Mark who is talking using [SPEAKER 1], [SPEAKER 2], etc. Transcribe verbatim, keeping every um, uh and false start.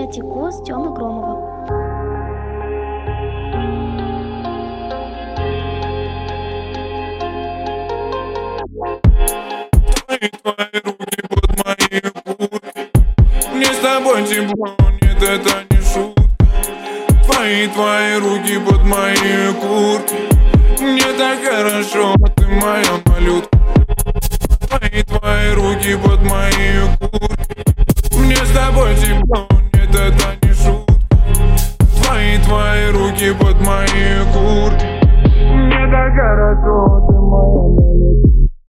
[SPEAKER 1] Котикос Тёмы Громова.
[SPEAKER 2] Твои, твои руки под мои куртки. Мне с тобой тепло, нет, это не шутка. Твои, твои руки под мои куртки. Мне так хорошо, ты моя малютка. Твои, твои руки под мои куртки. Мне с тобой тепло, нет, это не шутка. Твои, твои руки под мои куртки. Мне так хорошо, ты моя малютка.